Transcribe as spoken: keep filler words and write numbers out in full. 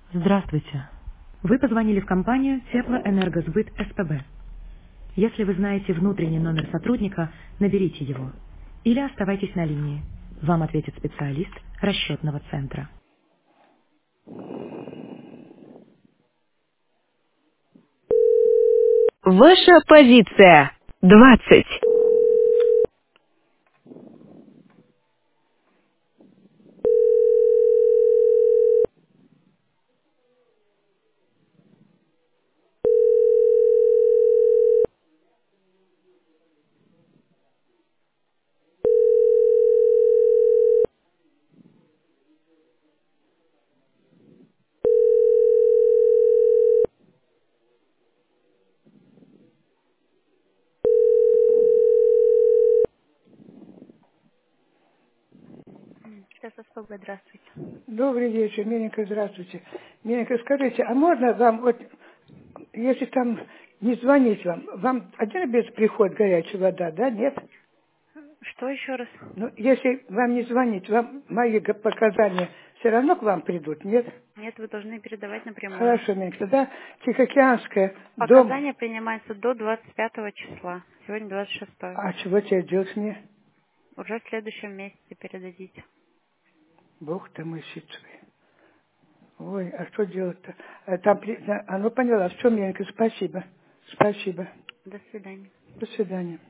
Здравствуйте. Вы позвонили в компанию Теплоэнергосбыт СПБ. Если вы знаете внутренний номер сотрудника, наберите его. Или оставайтесь на линии. Вам ответит специалист расчетного центра. Ваша позиция. Двадцать. Сейчас СПБ, здравствуйте. Добрый вечер, Миленька, здравствуйте. Миленька, скажите, а можно вам, вот, если там не звонить вам, вам один без приход горячая вода, да, нет? Что еще раз? Ну, если вам не звонить, вам мои г- показания все равно к вам придут, нет? Нет, вы должны передавать напрямую. Хорошо, Миленька, тогда Тихоокеанская, дом, Показания принимаются до двадцать пятого числа. Сегодня двадцать шестое. а чего тебе делать мне? Уже в следующем месяце передадите. Бог ты мой щитовый. Ой, а что делать-то? А, там, при- а, ну поняла, все, Миленька, спасибо, спасибо. До свидания. До свидания.